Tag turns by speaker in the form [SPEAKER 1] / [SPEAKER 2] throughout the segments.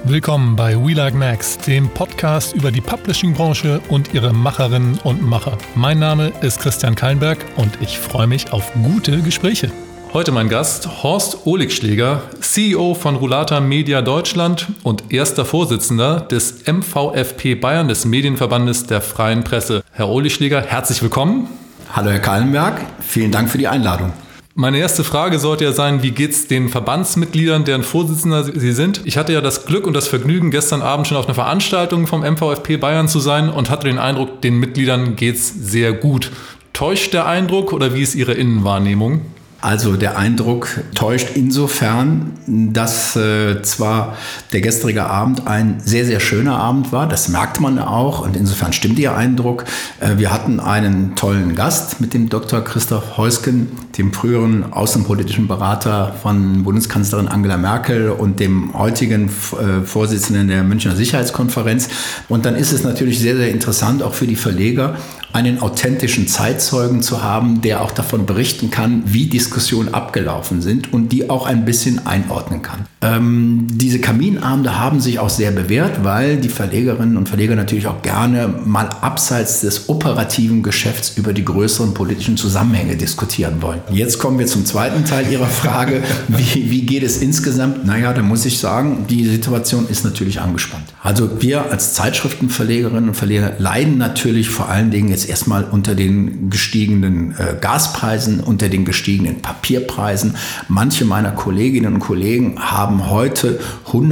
[SPEAKER 1] Willkommen bei We Like Max, dem Podcast über die Publishing-Branche und ihre Macherinnen und Macher. Mein Name ist Christian Kallenberg und ich freue mich auf gute Gespräche. Heute mein Gast Horst Ohligschläger, CEO von Roulata Media Deutschland und erster Vorsitzender des MVFP Bayern, des Medienverbandes der Freien Presse. Herr Ohligschläger, herzlich willkommen.
[SPEAKER 2] Hallo Herr Kallenberg, vielen Dank für die Einladung.
[SPEAKER 1] Meine erste Frage sollte ja sein, wie geht's den Verbandsmitgliedern, deren Vorsitzender Sie sind? Ich hatte ja das Glück und das Vergnügen, gestern Abend schon auf einer Veranstaltung vom MVFP Bayern zu sein und hatte den Eindruck, den Mitgliedern geht's sehr gut. Täuscht der Eindruck oder wie ist Ihre Innenwahrnehmung?
[SPEAKER 2] Also der Eindruck täuscht insofern, dass zwar der gestrige Abend ein sehr, sehr schöner Abend war, das merkt man auch und insofern stimmt Ihr Eindruck. Wir hatten einen tollen Gast mit dem Dr. Christoph Heusgen, dem früheren außenpolitischen Berater von Bundeskanzlerin Angela Merkel und dem heutigen Vorsitzenden der Münchner Sicherheitskonferenz. Und dann ist es natürlich sehr, sehr interessant, auch für die Verleger, einen authentischen Zeitzeugen zu haben, der auch davon berichten kann, wie Diskussionen abgelaufen sind und die auch ein bisschen einordnen kann. Diese Kaminabende haben sich auch sehr bewährt, weil die Verlegerinnen und Verleger natürlich auch gerne mal abseits des operativen Geschäfts über die größeren politischen Zusammenhänge diskutieren wollen. Jetzt kommen wir zum zweiten Teil Ihrer Frage. Wie geht es insgesamt? Naja, da muss ich sagen, die Situation ist natürlich angespannt. Also wir als Zeitschriftenverlegerinnen und Verleger leiden natürlich vor allen Dingen jetzt erstmal unter den gestiegenen Gaspreisen, unter den gestiegenen Papierpreisen. Manche meiner Kolleginnen und Kollegen haben heute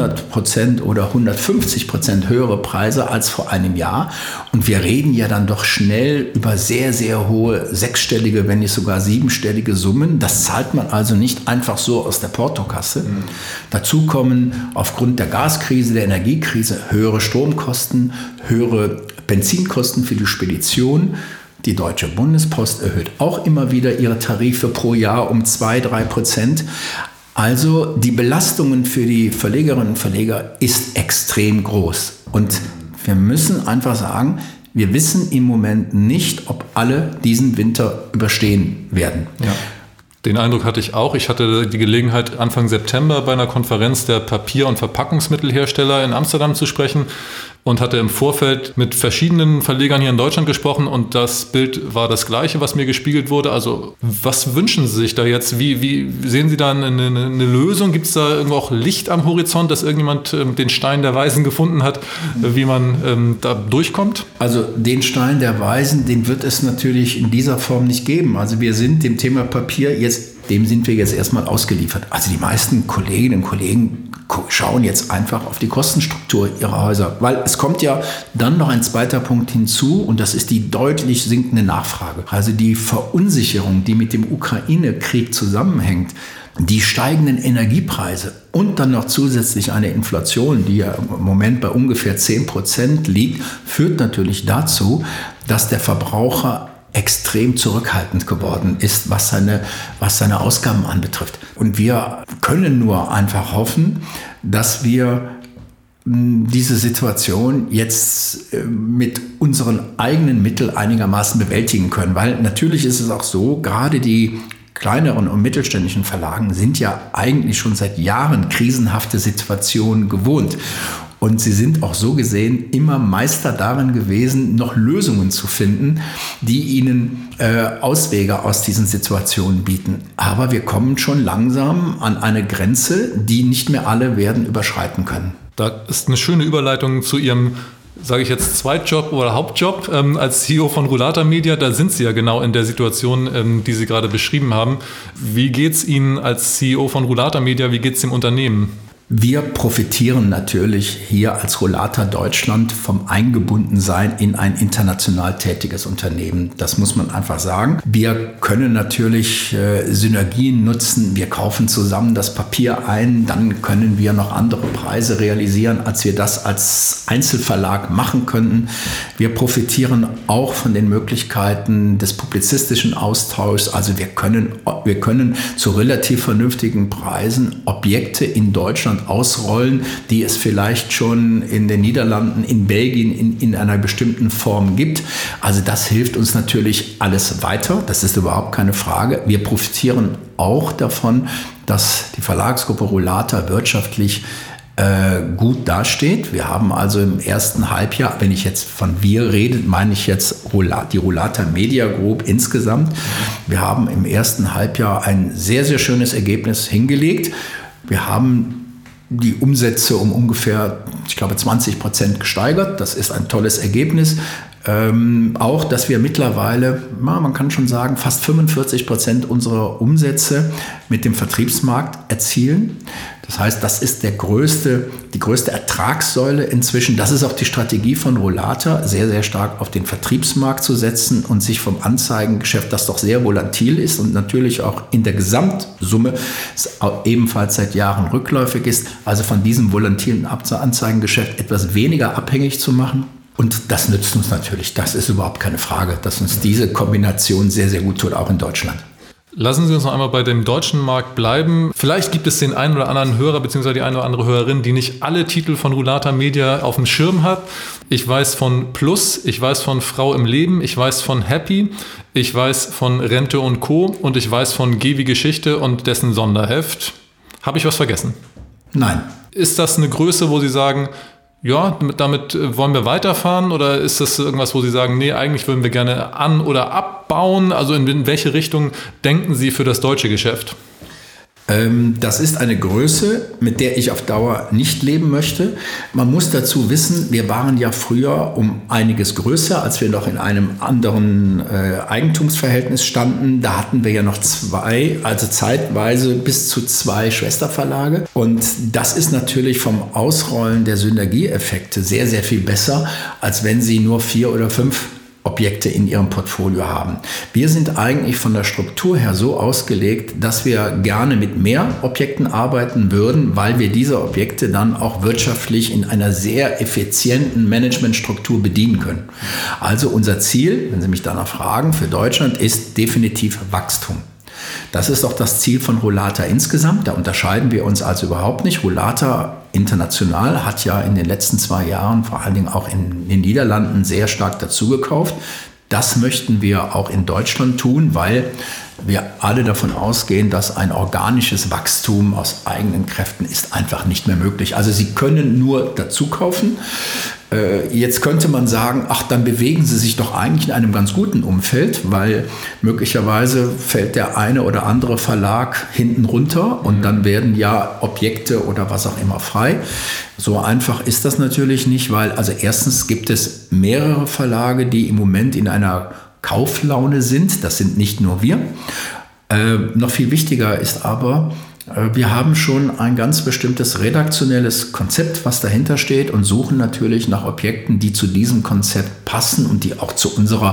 [SPEAKER 2] 100% oder 150% höhere Preise als vor einem Jahr. Und wir reden ja dann doch schnell über sehr, sehr hohe sechsstellige, wenn nicht sogar siebenstellige Summen. Das zahlt man also nicht einfach so aus der Portokasse. Dazu kommen aufgrund der Gaskrise, der Energiekrise höhere Stromkosten, höhere Benzinkosten für die Spedition. Die Deutsche Bundespost erhöht auch immer wieder ihre Tarife pro Jahr um 2-3%. Also die Belastungen für die Verlegerinnen und Verleger ist extrem groß. Und wir müssen einfach sagen, wir wissen im Moment nicht, ob alle diesen Winter überstehen werden.
[SPEAKER 1] Ja. Den Eindruck hatte ich auch. Ich hatte die Gelegenheit, Anfang September bei einer Konferenz der Papier- und Verpackungsmittelhersteller in Amsterdam zu sprechen und hatte im Vorfeld mit verschiedenen Verlegern hier in Deutschland gesprochen und das Bild war das gleiche, was mir gespiegelt wurde. Also was wünschen Sie sich da jetzt? Wie sehen Sie da eine Lösung? Gibt es da irgendwo auch Licht am Horizont, dass irgendjemand den Stein der Weisen gefunden hat, wie man da durchkommt?
[SPEAKER 2] Also den Stein der Weisen, den wird es natürlich in dieser Form nicht geben. Also wir sind dem Thema Papier dem sind wir jetzt erstmal ausgeliefert. Also die meisten Kolleginnen und Kollegen schauen jetzt einfach auf die Kostenstruktur ihrer Häuser. Weil es kommt ja dann noch ein zweiter Punkt hinzu und das ist die deutlich sinkende Nachfrage. Also die Verunsicherung, die mit dem Ukraine-Krieg zusammenhängt, die steigenden Energiepreise und dann noch zusätzlich eine Inflation, die ja im Moment bei ungefähr 10% liegt, führt natürlich dazu, dass der Verbraucher extrem zurückhaltend geworden ist, was seine Ausgaben anbetrifft. Und wir können nur einfach hoffen, dass wir diese Situation jetzt mit unseren eigenen Mitteln einigermaßen bewältigen können. Weil natürlich ist es auch so, gerade die kleineren und mittelständischen Verlagen sind ja eigentlich schon seit Jahren krisenhafte Situationen gewohnt. Und sie sind auch so gesehen immer Meister darin gewesen, noch Lösungen zu finden, die ihnen Auswege aus diesen Situationen bieten. Aber wir kommen schon langsam an eine Grenze, die nicht mehr alle werden überschreiten können.
[SPEAKER 1] Da ist eine schöne Überleitung zu Ihrem, sage ich jetzt, Zweitjob oder Hauptjob als CEO von Roulata Media. Da sind Sie ja genau in der Situation, die Sie gerade beschrieben haben. Wie geht es Ihnen als CEO von Roulata Media? Wie geht es dem Unternehmen?
[SPEAKER 2] Wir profitieren natürlich hier als Roulata Deutschland vom Eingebundensein in ein international tätiges Unternehmen. Das muss man einfach sagen. Wir können natürlich Synergien nutzen. Wir kaufen zusammen das Papier ein, dann können wir noch andere Preise realisieren, als wir das als Einzelverlag machen könnten. Wir profitieren auch von den Möglichkeiten des publizistischen Austauschs. Also wir können zu relativ vernünftigen Preisen Objekte in Deutschland ausrollen, die es vielleicht schon in den Niederlanden, in Belgien in einer bestimmten Form gibt. Also das hilft uns natürlich alles weiter. Das ist überhaupt keine Frage. Wir profitieren auch davon, dass die Verlagsgruppe Roulata wirtschaftlich gut dasteht. Wir haben also im ersten Halbjahr, wenn ich jetzt von wir rede, meine ich jetzt die Rolata Media Group insgesamt. Wir haben im ersten Halbjahr ein sehr, sehr schönes Ergebnis hingelegt. Wir haben die Umsätze um ungefähr, ich glaube, 20% gesteigert. Das ist ein tolles Ergebnis. Auch, dass wir mittlerweile, man kann schon sagen, fast 45% unserer Umsätze mit dem Vertriebsmarkt erzielen. Das heißt, das ist die größte Ertragssäule inzwischen. Das ist auch die Strategie von Rolata, sehr, sehr stark auf den Vertriebsmarkt zu setzen und sich vom Anzeigengeschäft, das doch sehr volatil ist und natürlich auch in der Gesamtsumme ebenfalls seit Jahren rückläufig ist, also von diesem volatilen Anzeigengeschäft etwas weniger abhängig zu machen. Und das nützt uns natürlich, das ist überhaupt keine Frage, dass uns diese Kombination sehr, sehr gut tut, auch in Deutschland.
[SPEAKER 1] Lassen Sie uns noch einmal bei dem deutschen Markt bleiben. Vielleicht gibt es den einen oder anderen Hörer bzw. die eine oder andere Hörerin, die nicht alle Titel von Rolata Media auf dem Schirm hat. Ich weiß von Plus, ich weiß von Frau im Leben, ich weiß von Happy, ich weiß von Rente und Co. und ich weiß von G wie Geschichte und dessen Sonderheft. Habe ich was vergessen?
[SPEAKER 2] Nein.
[SPEAKER 1] Ist das eine Größe, wo Sie sagen, ja, damit wollen wir weiterfahren, oder ist das irgendwas, wo Sie sagen, nee, eigentlich würden wir gerne an- oder abbauen? Also in welche Richtung denken Sie für das deutsche Geschäft?
[SPEAKER 2] Das ist eine Größe, mit der ich auf Dauer nicht leben möchte. Man muss dazu wissen, wir waren ja früher um einiges größer, als wir noch in einem anderen Eigentumsverhältnis standen. Da hatten wir ja noch zeitweise bis zu 2 Schwesterverlage. Und das ist natürlich vom Ausrollen der Synergieeffekte sehr, sehr viel besser, als wenn Sie nur 4 oder 5 Objekte in ihrem Portfolio haben. Wir sind eigentlich von der Struktur her so ausgelegt, dass wir gerne mit mehr Objekten arbeiten würden, weil wir diese Objekte dann auch wirtschaftlich in einer sehr effizienten Managementstruktur bedienen können. Also unser Ziel, wenn Sie mich danach fragen, für Deutschland ist definitiv Wachstum. Das ist auch das Ziel von Rolata insgesamt. Da unterscheiden wir uns also überhaupt nicht. Rolata international hat ja in den letzten 2 Jahren, vor allen Dingen auch in den Niederlanden, sehr stark dazugekauft. Das möchten wir auch in Deutschland tun, weil wir alle davon ausgehen, dass ein organisches Wachstum aus eigenen Kräften ist einfach nicht mehr möglich. Also Sie können nur dazu kaufen. Jetzt könnte man sagen, ach, dann bewegen Sie sich doch eigentlich in einem ganz guten Umfeld, weil möglicherweise fällt der eine oder andere Verlag hinten runter und dann werden ja Objekte oder was auch immer frei. So einfach ist das natürlich nicht, weil also erstens gibt es mehrere Verlage, die im Moment in einer Kauflaune sind. Das sind nicht nur wir. Noch viel wichtiger ist aber, wir haben schon ein ganz bestimmtes redaktionelles Konzept, was dahinter steht, und suchen natürlich nach Objekten, die zu diesem Konzept passen und die auch zu unserer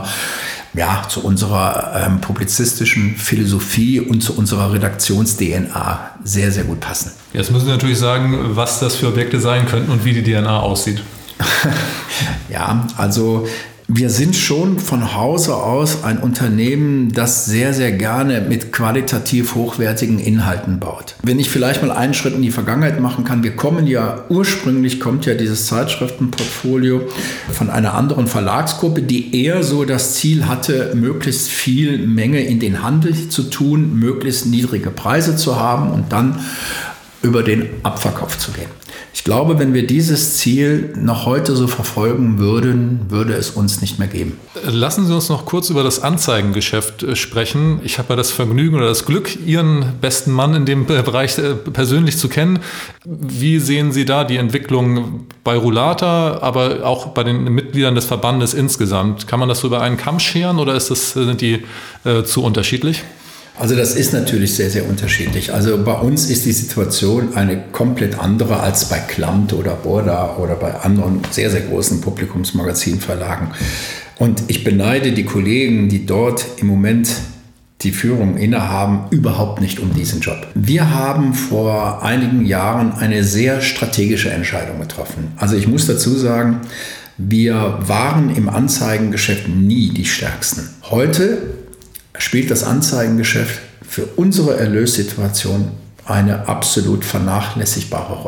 [SPEAKER 2] publizistischen Philosophie und zu unserer Redaktions-DNA sehr, sehr gut passen.
[SPEAKER 1] Jetzt müssen Sie natürlich sagen, was das für Objekte sein könnten und wie die DNA aussieht.
[SPEAKER 2] Ja, also wir sind schon von Hause aus ein Unternehmen, das sehr, sehr gerne mit qualitativ hochwertigen Inhalten baut. Wenn ich vielleicht mal einen Schritt in die Vergangenheit machen kann, ursprünglich kommt ja dieses Zeitschriftenportfolio von einer anderen Verlagsgruppe, die eher so das Ziel hatte, möglichst viel Menge in den Handel zu tun, möglichst niedrige Preise zu haben und dann über den Abverkauf zu gehen. Ich glaube, wenn wir dieses Ziel noch heute so verfolgen würden, würde es uns nicht mehr geben.
[SPEAKER 1] Lassen Sie uns noch kurz über das Anzeigengeschäft sprechen. Ich habe ja das Vergnügen oder das Glück, Ihren besten Mann in dem Bereich persönlich zu kennen. Wie sehen Sie da die Entwicklung bei Rolata, aber auch bei den Mitgliedern des Verbandes insgesamt? Kann man das so über einen Kamm scheren oder sind die zu unterschiedlich?
[SPEAKER 2] Also das ist natürlich sehr, sehr unterschiedlich. Also bei uns ist die Situation eine komplett andere als bei Klamt oder Borda oder bei anderen sehr, sehr großen Publikumsmagazinverlagen. Und ich beneide die Kollegen, die dort im Moment die Führung innehaben, überhaupt nicht um diesen Job. Wir haben vor einigen Jahren eine sehr strategische Entscheidung getroffen. Also ich muss dazu sagen, wir waren im Anzeigengeschäft nie die Stärksten. Heute spielt das Anzeigengeschäft für unsere Erlössituation eine absolut vernachlässigbare Rolle.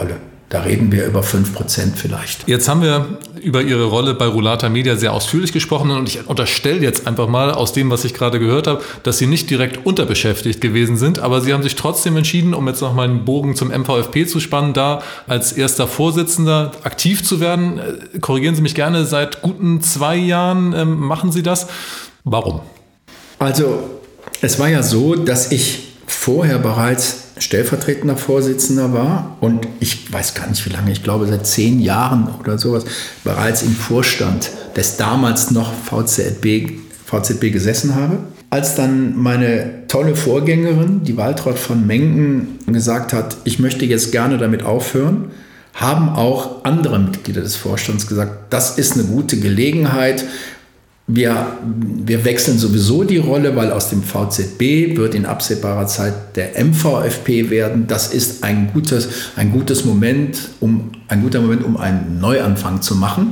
[SPEAKER 2] Da reden wir über 5% vielleicht.
[SPEAKER 1] Jetzt haben wir über Ihre Rolle bei Roulata Media sehr ausführlich gesprochen und ich unterstelle jetzt einfach mal aus dem, was ich gerade gehört habe, dass Sie nicht direkt unterbeschäftigt gewesen sind, aber Sie haben sich trotzdem entschieden, um jetzt nochmal einen Bogen zum MVFP zu spannen, da als erster Vorsitzender aktiv zu werden. Korrigieren Sie mich gerne, seit guten 2 Jahren machen Sie das. Warum?
[SPEAKER 2] Also es war ja so, dass ich vorher bereits stellvertretender Vorsitzender war und ich weiß gar nicht wie lange, ich glaube seit 10 Jahren oder sowas, bereits im Vorstand des damals noch VZB gesessen habe. Als dann meine tolle Vorgängerin, die Waltraud von Menken, gesagt hat, ich möchte jetzt gerne damit aufhören, haben auch andere Mitglieder des Vorstands gesagt, das ist eine gute Gelegenheit. Wir wechseln sowieso die Rolle, weil aus dem VZB wird in absehbarer Zeit der MVFP werden. Das ist ein guter Moment, um einen Neuanfang zu machen.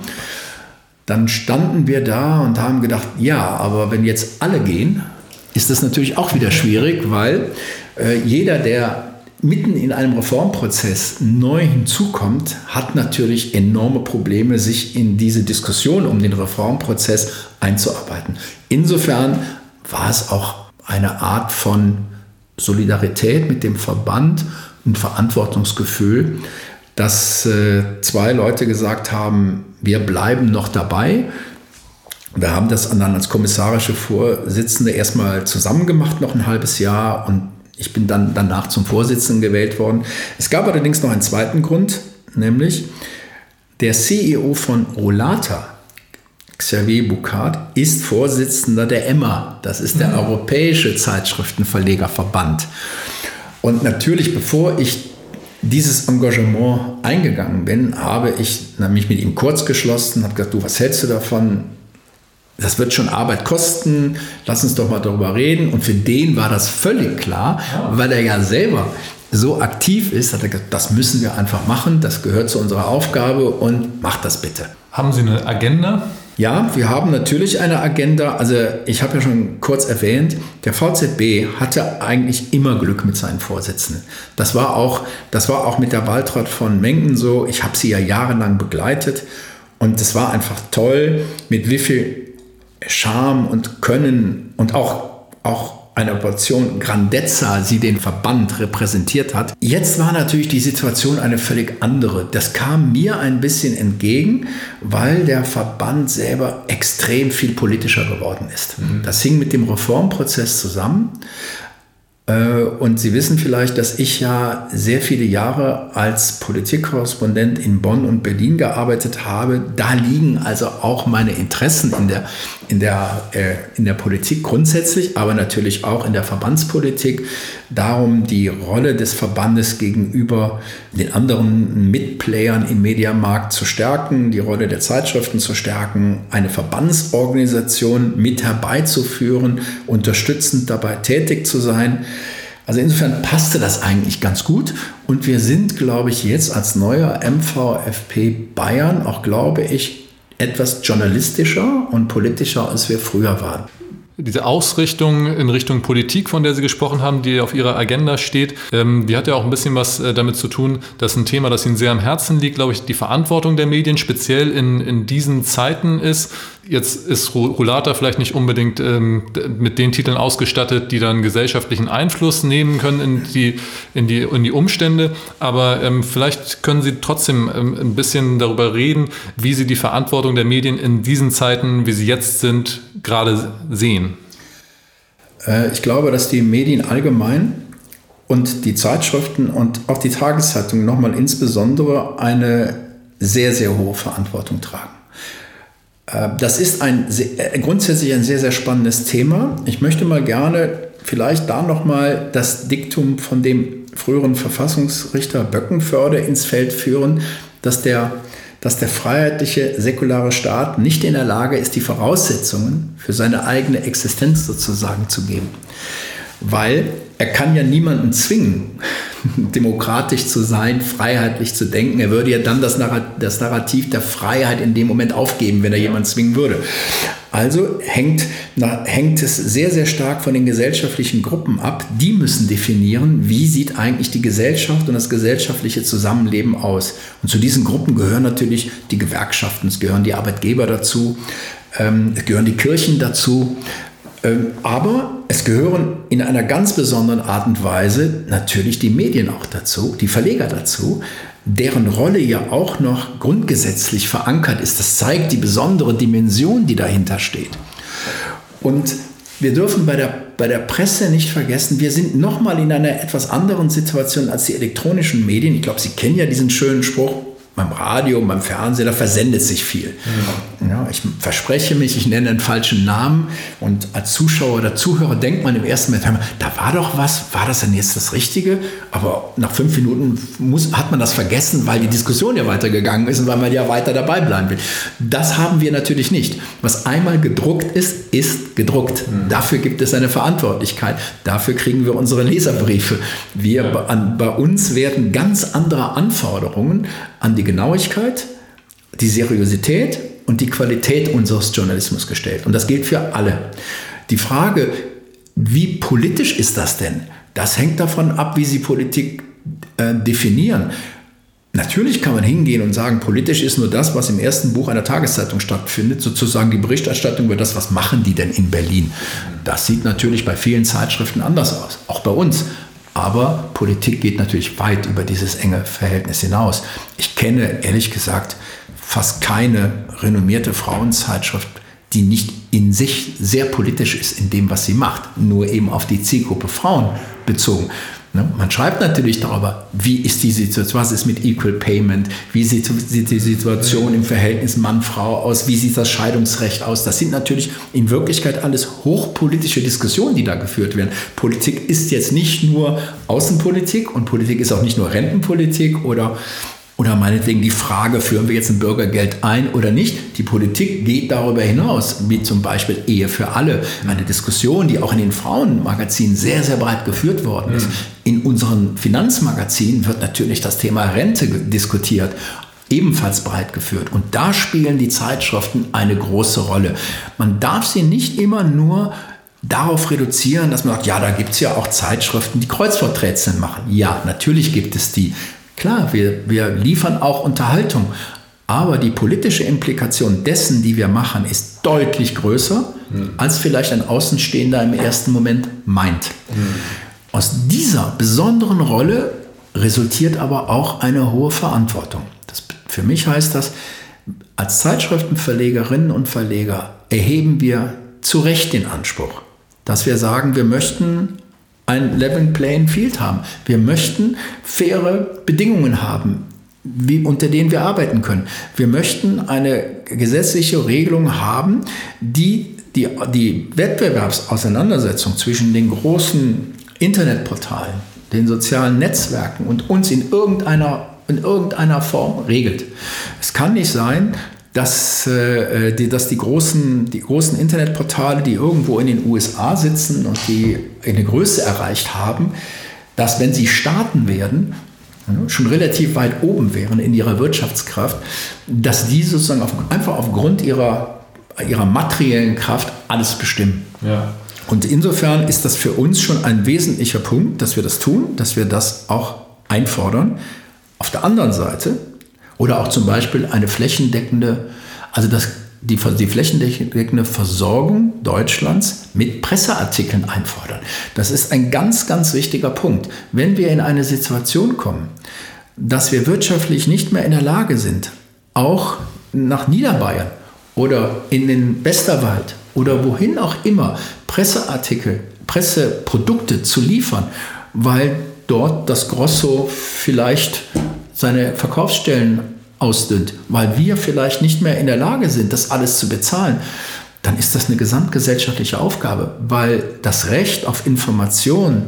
[SPEAKER 2] Dann standen wir da und haben gedacht, ja, aber wenn jetzt alle gehen, ist das natürlich auch wieder schwierig, weil jeder, der mitten in einem Reformprozess neu hinzukommt, hat natürlich enorme Probleme, sich in diese Diskussion um den Reformprozess einzuarbeiten. Insofern war es auch eine Art von Solidarität mit dem Verband und Verantwortungsgefühl, dass 2 Leute gesagt haben, wir bleiben noch dabei. Wir haben das dann als kommissarische Vorsitzende erstmal zusammen gemacht, noch ein halbes Jahr, und ich bin dann danach zum Vorsitzenden gewählt worden. Es gab allerdings noch einen zweiten Grund, nämlich der CEO von Roulata, Xavier Boucard, ist Vorsitzender der EMMA. Das ist der Europäische Zeitschriftenverlegerverband. Und natürlich, bevor ich dieses Engagement eingegangen bin, habe ich mich mit ihm kurz geschlossen, habe gesagt, du, was hältst du davon? Das wird schon Arbeit kosten, lass uns doch mal darüber reden. Und für den war das völlig klar, weil er ja selber so aktiv ist, hat er gesagt, das müssen wir einfach machen, das gehört zu unserer Aufgabe und macht das bitte.
[SPEAKER 1] Haben Sie eine Agenda?
[SPEAKER 2] Ja, wir haben natürlich eine Agenda. Also ich habe ja schon kurz erwähnt, der VZB hatte eigentlich immer Glück mit seinen Vorsitzenden. Das war auch mit der Waltraud von Menken so. Ich habe sie ja jahrelang begleitet und es war einfach toll, mit wie viel Charme und Können und auch eine Portion Grandezza sie den Verband repräsentiert hat. Jetzt war natürlich die Situation eine völlig andere. Das kam mir ein bisschen entgegen, weil der Verband selber extrem viel politischer geworden ist. Das hing mit dem Reformprozess zusammen. Und Sie wissen vielleicht, dass ich ja sehr viele Jahre als Politikkorrespondent in Bonn und Berlin gearbeitet habe. Da liegen also auch meine Interessen in der Politik grundsätzlich, aber natürlich auch in der Verbandspolitik. Darum die Rolle des Verbandes gegenüber den anderen Mitplayern im Mediamarkt zu stärken, die Rolle der Zeitschriften zu stärken, eine Verbandsorganisation mit herbeizuführen, unterstützend dabei tätig zu sein. Also insofern passte das eigentlich ganz gut und wir sind, glaube ich, jetzt als neuer MVFP Bayern auch, glaube ich, etwas journalistischer und politischer, als wir früher waren.
[SPEAKER 1] Diese Ausrichtung in Richtung Politik, von der Sie gesprochen haben, die auf Ihrer Agenda steht, die hat ja auch ein bisschen was damit zu tun, dass ein Thema, das Ihnen sehr am Herzen liegt, glaube ich, die Verantwortung der Medien speziell in diesen Zeiten ist. Jetzt ist Roulata vielleicht nicht unbedingt mit den Titeln ausgestattet, die dann gesellschaftlichen Einfluss nehmen können in die Umstände, aber vielleicht können Sie trotzdem ein bisschen darüber reden, wie Sie die Verantwortung der Medien in diesen Zeiten, wie sie jetzt sind, gerade sehen.
[SPEAKER 2] Ich glaube, dass die Medien allgemein und die Zeitschriften und auch die Tageszeitungen nochmal insbesondere eine sehr, sehr hohe Verantwortung tragen. Das ist grundsätzlich ein sehr, sehr spannendes Thema. Ich möchte mal gerne vielleicht da nochmal das Diktum von dem früheren Verfassungsrichter Böckenförde ins Feld führen, dass der freiheitliche, säkulare Staat nicht in der Lage ist, die Voraussetzungen für seine eigene Existenz sozusagen zu geben. weil er kann ja niemanden zwingen, demokratisch zu sein, freiheitlich zu denken. Er würde ja dann das Narrativ der Freiheit in dem Moment aufgeben, wenn er jemanden zwingen würde. Also hängt es sehr, sehr stark von den gesellschaftlichen Gruppen ab. Die müssen definieren, wie sieht eigentlich die Gesellschaft und das gesellschaftliche Zusammenleben aus. Und zu diesen Gruppen gehören natürlich die Gewerkschaften, es gehören die Arbeitgeber dazu, es gehören die Kirchen dazu. Aber es gehören in einer ganz besonderen Art und Weise natürlich die Medien auch dazu, die Verleger dazu, deren Rolle ja auch noch grundgesetzlich verankert ist. Das zeigt die besondere Dimension, die dahinter steht. Und wir dürfen bei der Presse nicht vergessen, wir sind nochmal in einer etwas anderen Situation als die elektronischen Medien. Ich glaube, Sie kennen ja diesen schönen Spruch, beim Radio, beim Fernsehen, da versendet sich viel. Ja, ich verspreche mich, ich nenne einen falschen Namen und als Zuschauer oder Zuhörer denkt man im ersten Moment, da war doch was, war das denn jetzt das Richtige? Aber nach 5 Minuten hat man das vergessen, weil die Diskussion ja weitergegangen ist und weil man ja weiter dabei bleiben will. Das haben wir natürlich nicht. Was einmal gedruckt ist, ist gedruckt. Dafür gibt es eine Verantwortlichkeit. Dafür kriegen wir unsere Leserbriefe. Bei uns werden ganz andere Anforderungen an die Genauigkeit, die Seriosität und die Qualität unseres Journalismus gestellt. Und das gilt für alle. Die Frage, wie politisch ist das denn? Das hängt davon ab, wie Sie Politik definieren. Natürlich kann man hingehen und sagen, politisch ist nur das, was im ersten Buch einer Tageszeitung stattfindet, sozusagen die Berichterstattung über das, was machen die denn in Berlin. Das sieht natürlich bei vielen Zeitschriften anders aus, auch bei uns. Aber Politik geht natürlich weit über dieses enge Verhältnis hinaus. Ich kenne, ehrlich gesagt, fast keine renommierte Frauenzeitschrift, die nicht in sich sehr politisch ist in dem, was sie macht, nur eben auf die Zielgruppe Frauen bezogen. Man schreibt natürlich darüber, wie ist die Situation, was ist mit Equal Payment, wie sieht die Situation im Verhältnis Mann-Frau aus, wie sieht das Scheidungsrecht aus. Das sind natürlich in Wirklichkeit alles hochpolitische Diskussionen, die da geführt werden. Politik ist jetzt nicht nur Außenpolitik und Politik ist auch nicht nur Rentenpolitik oder meinetwegen die Frage, führen wir jetzt ein Bürgergeld ein oder nicht. Die Politik geht darüber hinaus, wie zum Beispiel Ehe für alle. Eine Diskussion, die auch in den Frauenmagazinen sehr, sehr breit geführt worden ist. In unseren Finanzmagazinen wird natürlich das Thema Rente diskutiert, ebenfalls breit geführt. Und da spielen die Zeitschriften eine große Rolle. Man darf sie nicht immer nur darauf reduzieren, dass man sagt, ja, da gibt es ja auch Zeitschriften, die Kreuzworträtsel machen. Ja, natürlich gibt es die. Klar, wir liefern auch Unterhaltung, aber die politische Implikation dessen, die wir machen, ist deutlich größer, als vielleicht ein Außenstehender im ersten Moment meint. Aus dieser besonderen Rolle resultiert aber auch eine hohe Verantwortung. Für mich heißt das, als Zeitschriftenverlegerinnen und Verleger erheben wir zu Recht den Anspruch, dass wir sagen, wir möchten ein Level Playing Field haben. Wir möchten faire Bedingungen haben, unter denen wir arbeiten können. Wir möchten eine gesetzliche Regelung haben, die Wettbewerbsauseinandersetzung zwischen den großen Internetportalen, den sozialen Netzwerken und uns in irgendeiner Form regelt. Es kann nicht sein, dass die großen Internetportale, die irgendwo in den USA sitzen und die eine Größe erreicht haben, dass, wenn sie starten werden, schon relativ weit oben wären in ihrer Wirtschaftskraft, dass die sozusagen einfach aufgrund ihrer materiellen Kraft alles bestimmen. Ja. Und insofern ist das für uns schon ein wesentlicher Punkt, dass wir das tun, dass wir das auch einfordern. Auf der anderen Seite oder auch zum Beispiel eine flächendeckende, die flächendeckende Versorgung Deutschlands mit Presseartikeln einfordern. Das ist ein ganz, ganz wichtiger Punkt. Wenn wir in eine Situation kommen, dass wir wirtschaftlich nicht mehr in der Lage sind, auch nach Niederbayern oder in den Westerwald oder wohin auch immer Presseartikel, Presseprodukte zu liefern, weil dort das Grosso vielleicht seine Verkaufsstellen ausdünnt, weil wir vielleicht nicht mehr in der Lage sind, das alles zu bezahlen, dann ist das eine gesamtgesellschaftliche Aufgabe, weil das Recht auf Information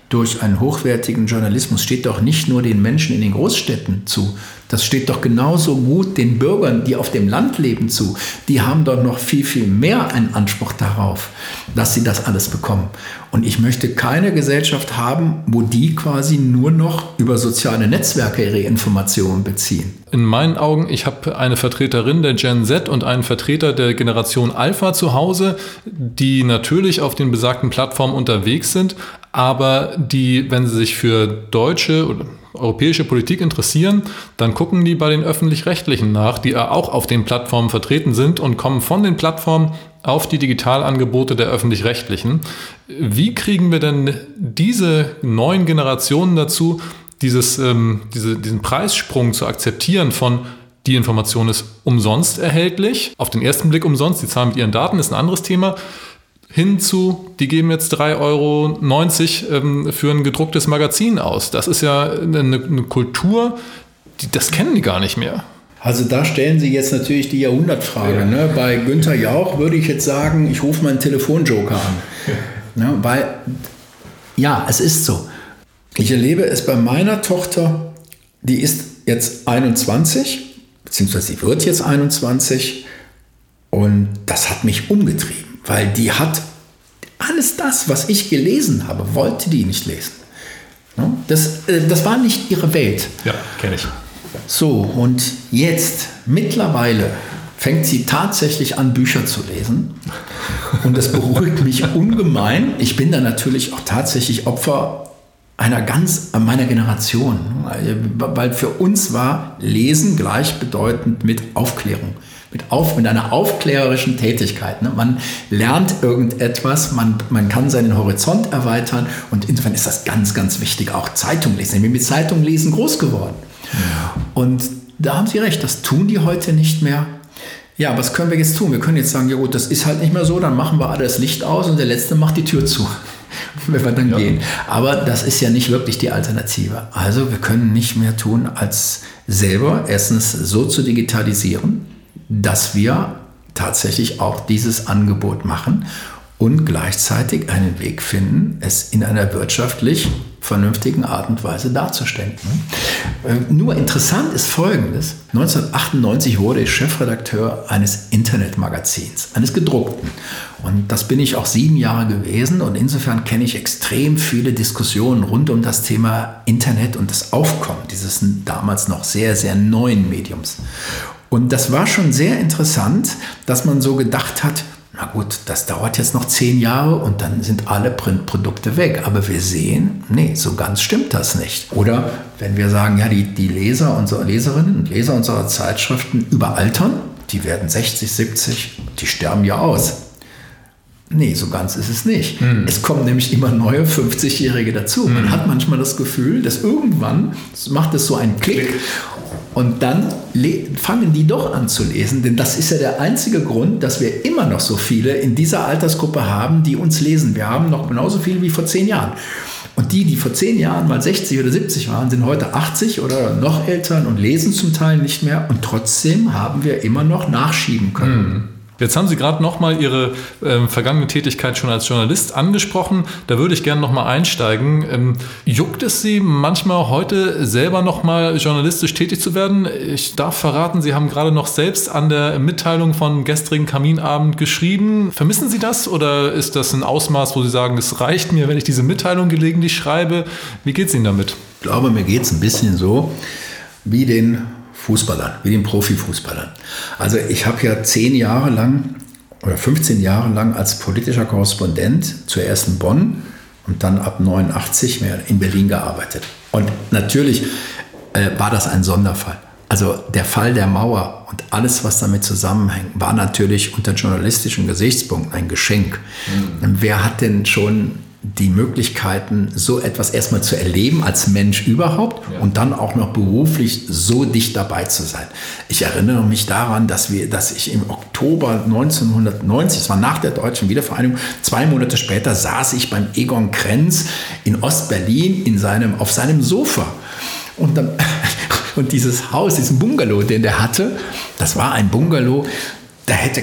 [SPEAKER 2] durch einen hochwertigen Journalismus steht doch nicht nur den Menschen in den Großstädten zu. Das steht doch genauso gut den Bürgern, die auf dem Land leben, zu. Die haben doch noch viel, viel mehr einen Anspruch darauf, dass sie das alles bekommen. Und ich möchte keine Gesellschaft haben, wo die quasi nur noch über soziale Netzwerke ihre Informationen beziehen.
[SPEAKER 1] In meinen Augen, ich habe eine Vertreterin der Gen Z und einen Vertreter der Generation Alpha zu Hause, die natürlich auf den besagten Plattformen unterwegs sind, aber die, wenn sie sich für deutsche oder europäische Politik interessieren, dann gucken die bei den Öffentlich-Rechtlichen nach, die auch auf den Plattformen vertreten sind und kommen von den Plattformen auf die Digitalangebote der Öffentlich-Rechtlichen. Wie kriegen wir denn diese neuen Generationen dazu, diesen Preissprung zu akzeptieren von die Information ist umsonst erhältlich, auf den ersten Blick umsonst, die zahlen mit ihren Daten, ist ein anderes Thema, hinzu, die geben jetzt 3,90 € für ein gedrucktes Magazin aus. Das ist ja eine Kultur, das kennen die gar nicht mehr.
[SPEAKER 2] Also da stellen Sie jetzt natürlich die Jahrhundertfrage. Ja. Ne? Bei Günther Jauch würde ich jetzt sagen, ich rufe meinen Telefonjoker an. Ja. Ne? Weil, ja, es ist so. Ich erlebe es bei meiner Tochter, die ist jetzt 21, beziehungsweise sie wird jetzt 21 und das hat mich umgetrieben. Weil die hat alles das, was ich gelesen habe, wollte die nicht lesen. Das war nicht ihre Welt.
[SPEAKER 1] Ja, kenne ich.
[SPEAKER 2] So, und jetzt, mittlerweile, fängt sie tatsächlich an, Bücher zu lesen. Und das beruhigt mich ungemein. Ich bin da natürlich auch tatsächlich Opfer meiner Generation. Weil für uns war Lesen gleichbedeutend mit Aufklärung. Mit einer aufklärerischen Tätigkeit. Ne? Man lernt irgendetwas, man kann seinen Horizont erweitern und insofern ist das ganz, ganz wichtig, auch Zeitung lesen. Ich bin mit Zeitung lesen groß geworden. Ja. Und da haben Sie recht, das tun die heute nicht mehr. Ja, was können wir jetzt tun? Wir können jetzt sagen, ja gut, das ist halt nicht mehr so, dann machen wir alle das Licht aus und der Letzte macht die Tür zu, wenn wir dann gehen. Aber das ist ja nicht wirklich die Alternative. Also wir können nicht mehr tun, als selber erstens so zu digitalisieren, dass wir tatsächlich auch dieses Angebot machen und gleichzeitig einen Weg finden, es in einer wirtschaftlich vernünftigen Art und Weise darzustellen. Nur interessant ist Folgendes. 1998 wurde ich Chefredakteur eines Internetmagazins, eines gedruckten. Und das bin ich auch 7 Jahre gewesen und insofern kenne ich extrem viele Diskussionen rund um das Thema Internet und das Aufkommen dieses damals noch sehr, sehr neuen Mediums. Und das war schon sehr interessant, dass man so gedacht hat, na gut, das dauert jetzt noch 10 Jahre und dann sind alle Printprodukte weg. Aber wir sehen, nee, so ganz stimmt das nicht. Oder wenn wir sagen, ja, die Leser, unsere Leserinnen und Leser unserer Zeitschriften überaltern, die werden 60, 70, die sterben ja aus. Nee, so ganz ist es nicht. Es kommen nämlich immer neue 50-Jährige dazu. Man hat manchmal das Gefühl, dass irgendwann macht es so einen Klick und dann fangen die doch an zu lesen. Denn das ist ja der einzige Grund, dass wir immer noch so viele in dieser Altersgruppe haben, die uns lesen. Wir haben noch genauso viele wie vor 10 Jahren. Und die vor 10 Jahren mal 60 oder 70 waren, sind heute 80 oder noch älter und lesen zum Teil nicht mehr. Und trotzdem haben wir immer noch nachschieben können.
[SPEAKER 1] Jetzt haben Sie gerade nochmal Ihre vergangene Tätigkeit schon als Journalist angesprochen. Da würde ich gerne nochmal einsteigen. Juckt es Sie manchmal heute selber nochmal journalistisch tätig zu werden? Ich darf verraten, Sie haben gerade noch selbst an der Mitteilung vom gestrigen Kaminabend geschrieben. Vermissen Sie das oder ist das ein Ausmaß, wo Sie sagen, es reicht mir, wenn ich diese Mitteilung gelegentlich schreibe? Wie geht es Ihnen damit?
[SPEAKER 2] Ich glaube, mir geht es ein bisschen so wie den Fußballern, wie den Profifußballern. Also ich habe ja 10 Jahre lang oder 15 Jahre lang als politischer Korrespondent zuerst in Bonn und dann ab 89 mehr in Berlin gearbeitet. Und natürlich war das ein Sonderfall. Also der Fall der Mauer und alles, was damit zusammenhängt, war natürlich unter journalistischen Gesichtspunkten ein Geschenk. Wer hat denn schon die Möglichkeiten, so etwas erstmal zu erleben als Mensch überhaupt und dann auch noch beruflich so dicht dabei zu sein. Ich erinnere mich daran, dass ich im Oktober 1990, das war nach der deutschen Wiedervereinigung, 2 Monate später saß ich beim Egon Krenz in Ostberlin auf seinem Sofa. Und dieses Haus, diesen Bungalow, den der hatte, das war ein Bungalow, Da hätte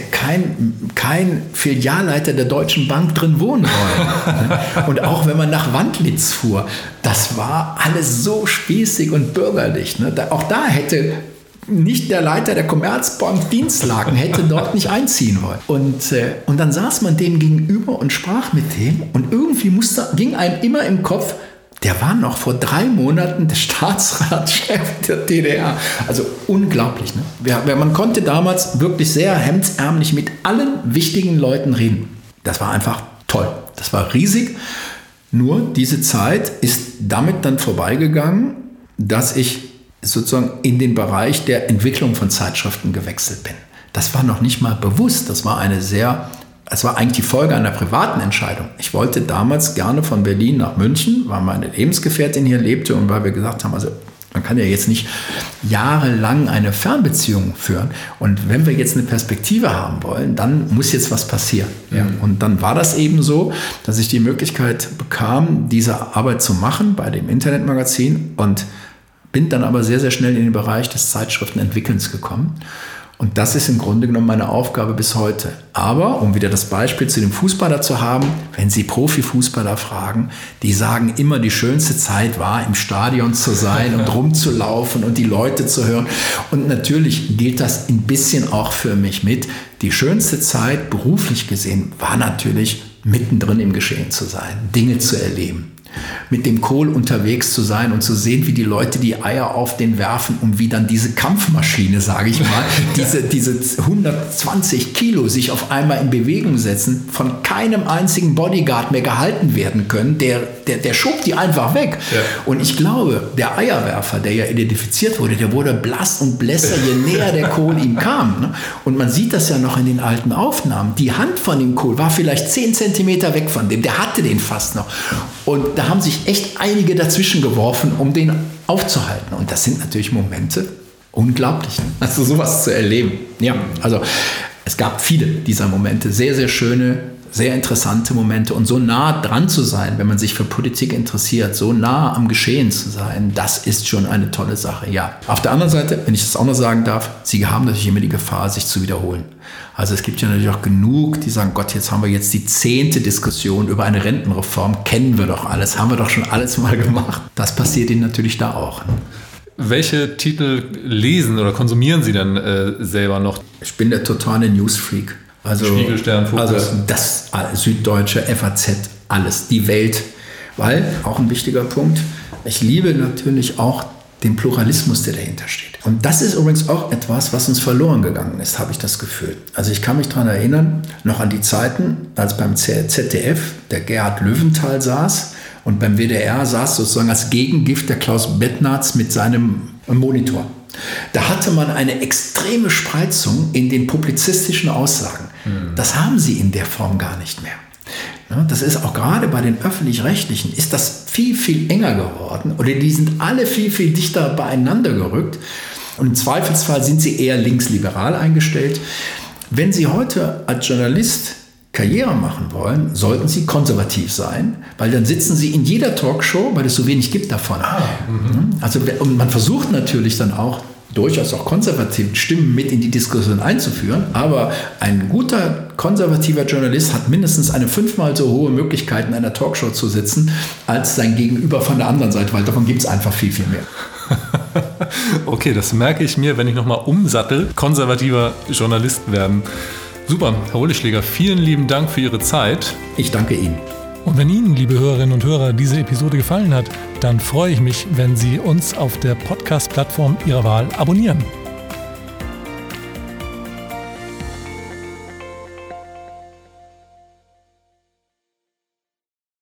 [SPEAKER 2] kein Filialleiter der Deutschen Bank drin wohnen wollen. Und auch wenn man nach Wandlitz fuhr, das war alles so spießig und bürgerlich. Auch da hätte nicht der Leiter der Commerzbank Dienstlagen hätte dort nicht einziehen wollen. Und dann saß man dem gegenüber und sprach mit dem und irgendwie ging einem immer im Kopf, der war noch vor 3 Monaten der Staatsratschef der DDR. Also unglaublich. Ne? Man konnte damals wirklich sehr hemdsärmlich mit allen wichtigen Leuten reden. Das war einfach toll. Das war riesig. Nur diese Zeit ist damit dann vorbeigegangen, dass ich sozusagen in den Bereich der Entwicklung von Zeitschriften gewechselt bin. Das war noch nicht mal bewusst. Das war eigentlich die Folge einer privaten Entscheidung. Ich wollte damals gerne von Berlin nach München, weil meine Lebensgefährtin hier lebte und weil wir gesagt haben, also man kann ja jetzt nicht jahrelang eine Fernbeziehung führen. Und wenn wir jetzt eine Perspektive haben wollen, dann muss jetzt was passieren. Ja. Und dann war das eben so, dass ich die Möglichkeit bekam, diese Arbeit zu machen bei dem Internetmagazin und bin dann aber sehr, sehr schnell in den Bereich des Zeitschriftenentwickelns gekommen. Und das ist im Grunde genommen meine Aufgabe bis heute. Aber, um wieder das Beispiel zu dem Fußballer zu haben, wenn Sie Profifußballer fragen, die sagen immer, die schönste Zeit war, im Stadion zu sein und rumzulaufen und die Leute zu hören. Und natürlich gilt das ein bisschen auch für mich mit. Die schönste Zeit, beruflich gesehen, war natürlich mittendrin im Geschehen zu sein, Dinge zu erleben. Mit dem Kohl unterwegs zu sein und zu sehen, wie die Leute die Eier auf den werfen und wie dann diese Kampfmaschine, sage ich mal, diese 120 Kilo sich auf einmal in Bewegung setzen, von keinem einzigen Bodyguard mehr gehalten werden können, der schob die einfach weg. Ja. Und ich glaube, der Eierwerfer, der ja identifiziert wurde, der wurde blass und blässer, je näher der Kohl ihm kam. Ne? Und man sieht das ja noch in den alten Aufnahmen. Die Hand von dem Kohl war vielleicht 10 Zentimeter weg von dem, der hatte den fast noch. Und da haben sich echt einige dazwischen geworfen, um den aufzuhalten. Und das sind natürlich Momente, unglaublich, also sowas zu erleben. Ja, also es gab viele dieser Momente, sehr, sehr schöne, sehr interessante Momente. Und so nah dran zu sein, wenn man sich für Politik interessiert, so nah am Geschehen zu sein, das ist schon eine tolle Sache, ja. Auf der anderen Seite, wenn ich das auch noch sagen darf, Sie haben natürlich immer die Gefahr, sich zu wiederholen. Also es gibt ja natürlich auch genug, die sagen, Gott, jetzt haben wir jetzt die 10. Diskussion über eine Rentenreform, kennen wir doch alles, haben wir doch schon alles mal gemacht. Das passiert Ihnen natürlich da auch. Ne?
[SPEAKER 1] Welche Titel lesen oder konsumieren Sie denn selber noch?
[SPEAKER 2] Ich bin der totale Newsfreak. Also,
[SPEAKER 1] Spiegel, Stern, Fokus.
[SPEAKER 2] Also das Süddeutsche, FAZ, alles, die Welt. Weil, auch ein wichtiger Punkt, ich liebe natürlich auch den Pluralismus, der dahinter steht. Und das ist übrigens auch etwas, was uns verloren gegangen ist, habe ich das Gefühl. Also ich kann mich daran erinnern, noch an die Zeiten, als beim ZDF der Gerhard Löwenthal saß und beim WDR saß sozusagen als Gegengift der Klaus Bettnarz mit seinem Monitor. Da hatte man eine extreme Spreizung in den publizistischen Aussagen. Das haben sie in der Form gar nicht mehr. Das ist auch gerade bei den Öffentlich-Rechtlichen ist das viel, viel enger geworden oder die sind alle viel, viel dichter beieinander gerückt und im Zweifelsfall sind sie eher linksliberal eingestellt. Wenn Sie heute als Journalist Karriere machen wollen, sollten Sie konservativ sein, weil dann sitzen Sie in jeder Talkshow, weil es so wenig gibt davon. Also und man versucht natürlich dann auch durchaus auch konservative Stimmen mit in die Diskussion einzuführen, aber ein guter konservativer Journalist hat mindestens eine 5-mal so hohe Möglichkeit, in einer Talkshow zu sitzen, als sein Gegenüber von der anderen Seite, weil davon gibt es einfach viel, viel mehr.
[SPEAKER 1] Okay, das merke ich mir, wenn ich nochmal umsattel, konservativer Journalist werden. Super, Herr Ohleschläger, vielen lieben Dank für Ihre Zeit.
[SPEAKER 2] Ich danke Ihnen.
[SPEAKER 3] Und wenn Ihnen, liebe Hörerinnen und Hörer, diese Episode gefallen hat, dann freue ich mich, wenn Sie uns auf der Podcast-Plattform Ihrer Wahl abonnieren.